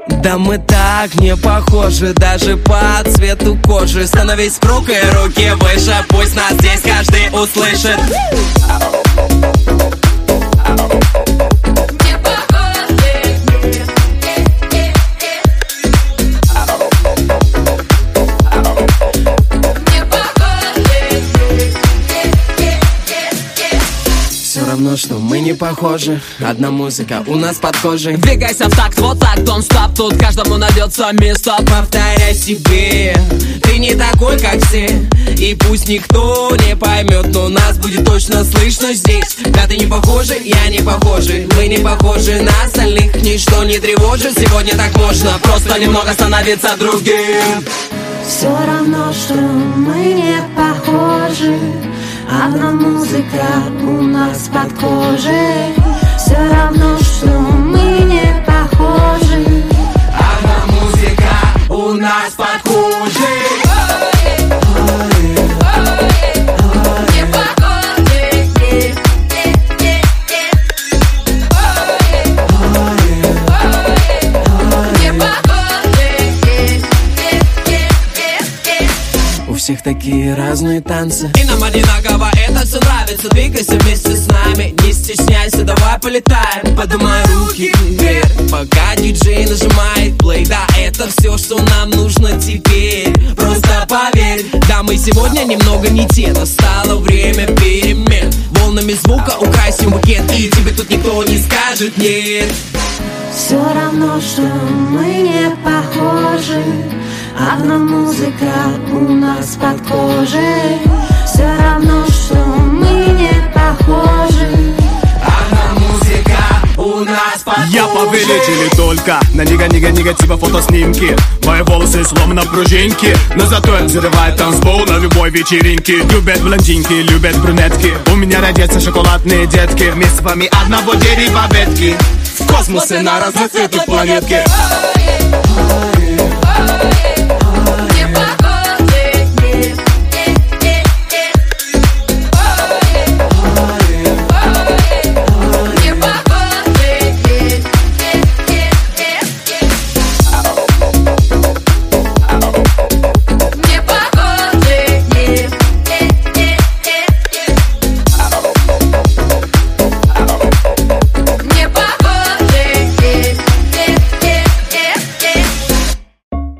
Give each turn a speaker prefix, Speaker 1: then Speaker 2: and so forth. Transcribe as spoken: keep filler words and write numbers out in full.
Speaker 1: Да мы так не похожи, даже по цвету кожи. Становись в круг и руки выше, пусть нас здесь каждый услышит. Все равно, что мы не похожи, одна музыка у нас под кожей.
Speaker 2: Двигайся в такт, вот так, don't stop. Тут каждому найдется место.
Speaker 1: Повторяй себе, ты не такой, как все. И пусть никто не поймет, но нас будет точно слышно здесь. Да ты не похожи, я не похожи, мы не похожи на остальных. Ничто не тревожит, сегодня так можно просто немного становиться другим.
Speaker 3: Все равно, что мы не похожи, одна музыка у нас под кожей. Все равно, что мы не похожи,
Speaker 1: одна музыка у нас под кожей. У всех такие разные танцы,
Speaker 2: и нам одинаково это все нравится.
Speaker 1: Двигайся вместе с нами, не стесняйся, давай полетаем. Поднимай руки вверх, пока диджей нажимает плей. Да, это все, что нам нужно теперь. Просто поверь, да, мы сегодня немного не те. Настало время перемен. Волнами звука украсим букет, и тебе тут никто не скажет нет.
Speaker 3: Все равно, что мы не похожи, одна музыка у нас под кожей. Все равно, что мы не похожи,
Speaker 1: одна музыка у нас под кожей.
Speaker 4: Я повелитель только на нига-нига-нига типа фотоснимки. Мои волосы словно пружинки, но зато взрывает танцпол на любой вечеринке. Любят блондинки, любят брюнетки. У меня родятся шоколадные детки. Мы с вами одного дерева ветки, в космосе на разноцветной планетке.